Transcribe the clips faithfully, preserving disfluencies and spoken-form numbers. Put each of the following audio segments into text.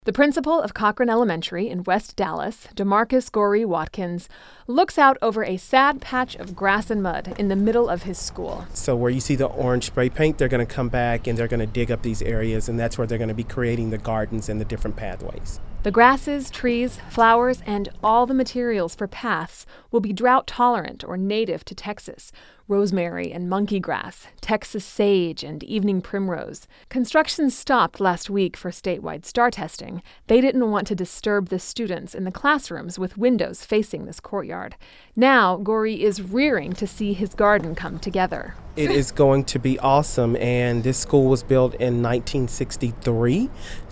The principal of Cochran Elementary in West Dallas, DeMarcus Gorey Watkins, looks out over a sad patch of grass and mud in the middle of his school. So where you see the orange spray paint, they're going to come back and they're going to dig up these areas, and that's where they're going to be creating the gardens and the different pathways. The grasses, trees, flowers, and all the materials for paths will be drought tolerant or native to Texas. Rosemary and monkey grass, Texas sage, and evening primrose. Construction stopped last week for statewide STAR testing. They didn't want to disturb the students in the classrooms with windows facing this courtyard. Now, Gorey is rearing to see his garden come together. It is going to be awesome, and this school was built in nineteen sixty-three,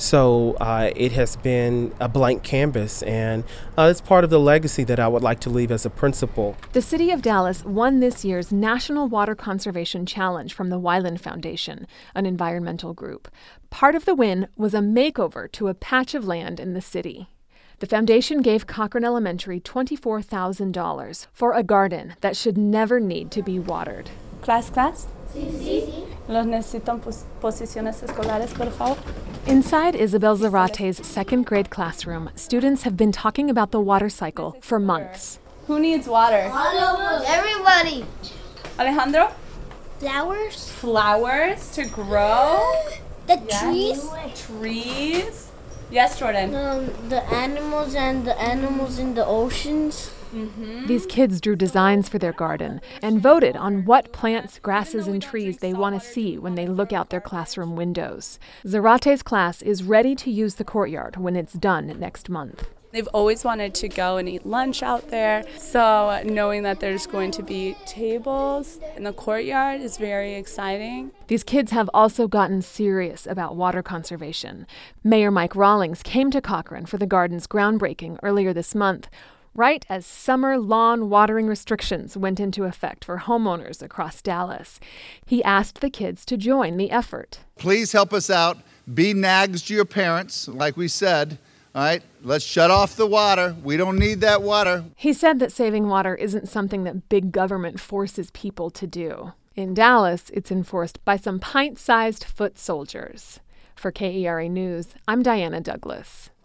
so uh, it has been a blank canvas, and uh, it's part of the legacy that I would like to leave as a principal. The city of Dallas won this year's National Water Conservation Challenge from the Wyland Foundation, an environmental group. Part of the win was a makeover to a patch of land in the city. The foundation gave Cochran Elementary twenty-four thousand dollars for a garden that should never need to be watered. Class, class. Sí, sí. Los necesitan pos- posiciones escolares, por favor. Inside Isabel Zarate's second grade classroom, students have been talking about the water cycle for months. Who needs water? All of us. Everybody. Alejandro? Flowers. Flowers to grow? The Yes. trees. Trees? Yes, Jordan. Um, the animals and the animals in the oceans. Mm-hmm. These kids drew designs for their garden and voted on what plants, grasses, and trees they want to see when they look out their classroom windows. Zarate's class is ready to use the courtyard when it's done next month. They've always wanted to go and eat lunch out there, so knowing that there's going to be tables in the courtyard is very exciting. These kids have also gotten serious about water conservation. Mayor Mike Rawlings came to Cochran for the garden's groundbreaking earlier this month, right as summer lawn watering restrictions went into effect for homeowners across Dallas. He asked the kids to join the effort. Please help us out. Be nags to your parents, like we said. All right, let's shut off the water. We don't need that water. He said that saving water isn't something that big government forces people to do. In Dallas, it's enforced by some pint-sized foot soldiers. For K E R A News, I'm Diana Douglas.